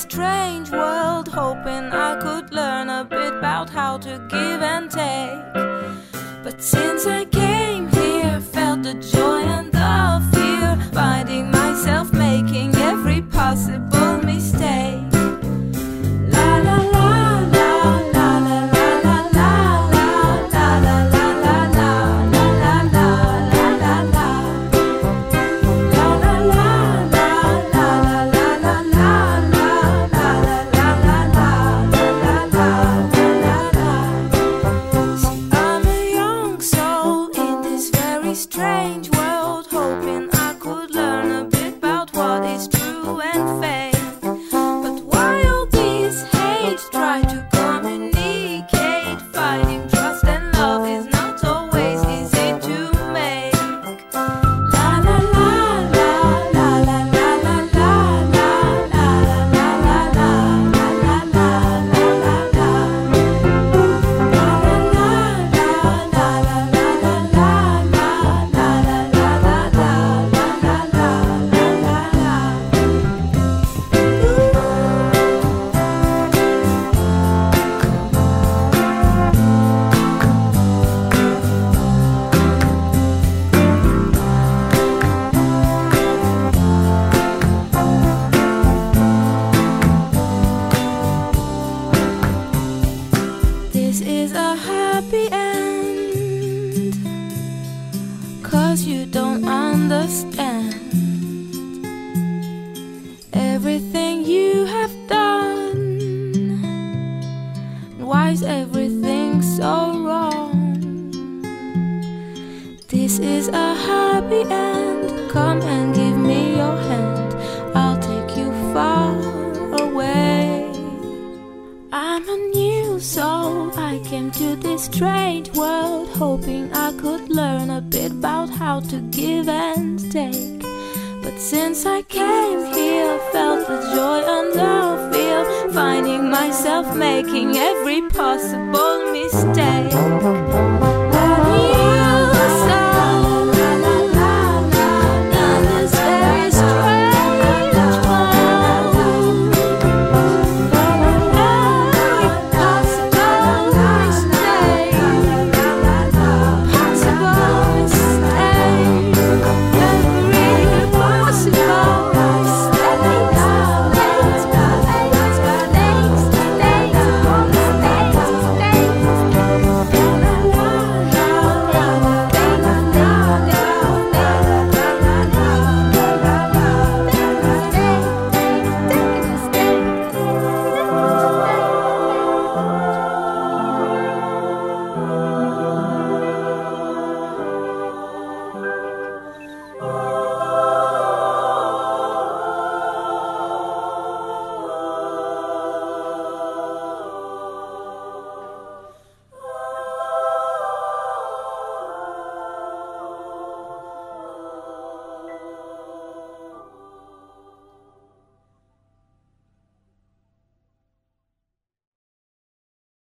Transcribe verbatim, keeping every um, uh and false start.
strange world, hoping I could learn a bit about how to give and take. But since I came here, felt the joy and the fear, finding myself making every possible mistake. La la la la la la la la la la la la la la la la la la la. La la la la la la la la la la la la la la la. See, I'm a young soul in this very strange world, hoping I could learn a bit about what is true and fake. But while these hate try to communicate, finding trust and love is not always easy to make. La la la la la la la la la la la la la la la la la la. La la la la la la la la la la la la la la la. This is a happy end, 'cause you don't understand everything you have done. Why is everything so wrong? This is a happy end. Come and give me your hand, I'll take you far away. I'm a new soul, I came to this strange world, hoping I could learn a bit about how to give and take. But since I came here, felt the joy and the fear, finding myself making every possible mistake. And you